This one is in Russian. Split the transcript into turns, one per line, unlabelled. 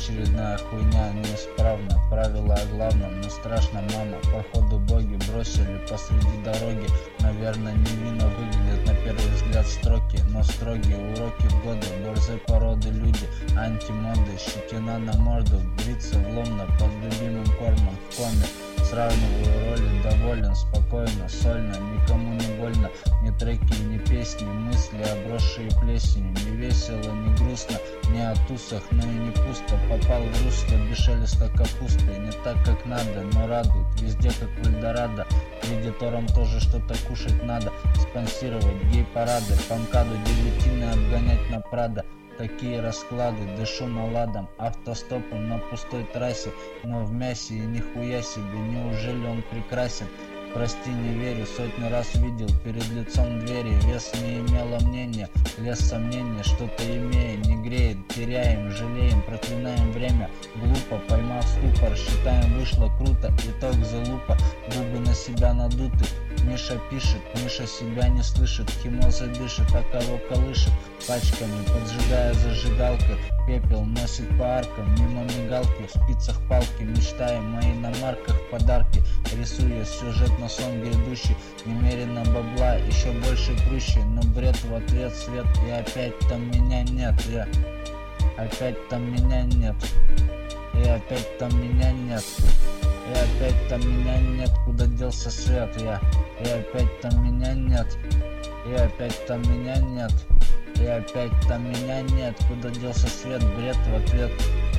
очередная хуйня неисправна. Правила о главном, но страшно, мама. Походу боги бросили посреди дороги. Наверное, невинно выглядят на первый взгляд строки, но строгие уроки в годы. Борзой породы люди, антимоды, щетина на морду, бриться вломно под любимым кормом в коме. Сравниваю роли, доволен, спокойно, сольно, никому не больно. Ни треки, ни песни, мысли, обросшие плесенью. Не весело, не грустно, не о тусах, но и не пусто. Попал в русло без шелеста капусты. Не так, как надо, но радует, везде как в Эльдорадо. Кредиторам тоже что-то кушать надо. Спонсировать гей-парады, по МКАДу девятины обгонять на Прадо. Такие расклады, дышу наладом, автостопом на пустой трассе, но в мясе и нихуя себе, неужели он прекрасен? Прости, не верю, сотни раз видел перед лицом двери. Вес не имело мнения, лес сомнения, что-то имея, не греет. Теряем, жалеем, проклинаем время. Глупо, поймав ступор, считаем, вышло круто. Итог залупа, губы на себя надуты. Миша пишет, Миша себя не слышит. Химоза дышит, а кого колышет пачками, поджигая зажигалкой. Пепел носит по аркам, мимо мигалки. В спицах палки, мечтаем о иномарках подарки. Рисуя сюжет на сон грядущий. Немерено бабла, еще больше круче. Но бред в ответ свет. И опять там меня нет. Опять там меня нет. И опять там меня нет. И опять там меня нет. Куда делся свет? И опять там меня нет. И опять там меня нет. И опять там меня нет. Куда делся свет? Бред в ответ.